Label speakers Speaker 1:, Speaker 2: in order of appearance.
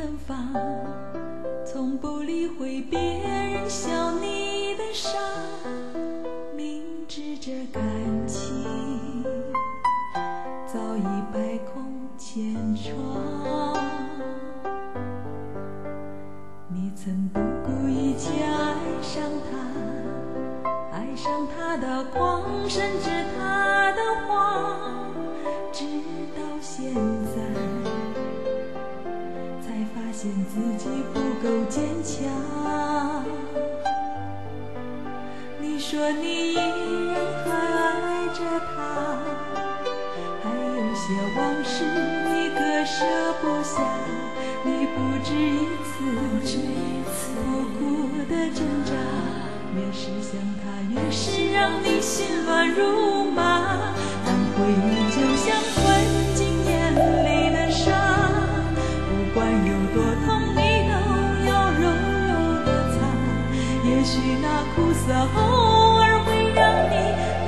Speaker 1: 远方，从不理会别人笑你的傻，明知这感情早已百孔千疮，你曾不顾一切爱上他，爱上他的狂，甚至他的谎，直到现在才发现自己不够坚强。你说你依然还爱着他，还有些往事你割舍不下，你不止一次苦苦的挣扎，越是想他越是让你心乱如麻，但回忆就像吞进眼里的沙，不管有多痛你都要柔柔的擦，也许那苦涩偶尔会让你